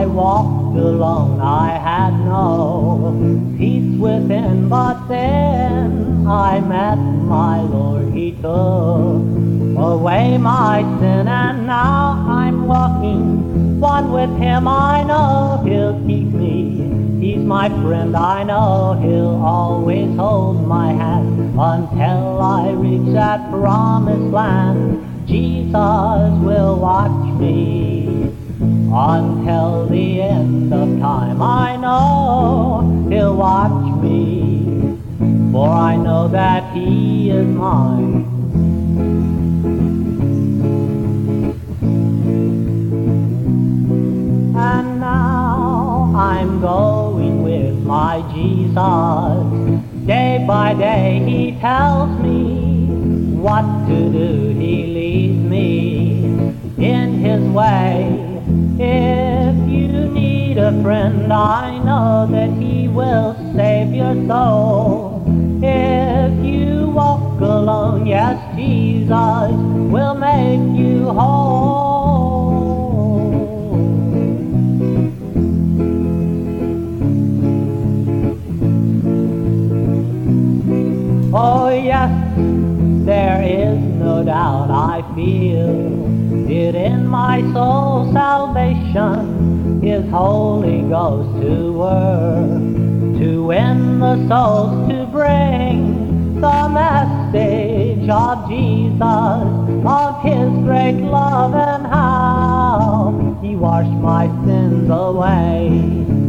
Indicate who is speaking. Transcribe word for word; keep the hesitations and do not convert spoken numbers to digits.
Speaker 1: I walked alone, I had no peace within, but then I met my Lord. He took away my sin, and now I'm walking one with Him. I know He'll keep me, He's my friend. I know He'll always hold my hand until I reach that promised land. Jesus will watch me until the end of time. I know He'll watch me, for I know that He is mine. And now I'm going with my Jesus. Day by day He tells me what to do. He leads me in His way. If you need a friend, I know that He will save your soul. If you walk alone, yes, Jesus will make you whole. Oh yes, there is no doubt, I feel it in my soul. Salvation is Holy Ghost to work, to win the souls, to bring the message of Jesus, of His great love and how He washed my sins away.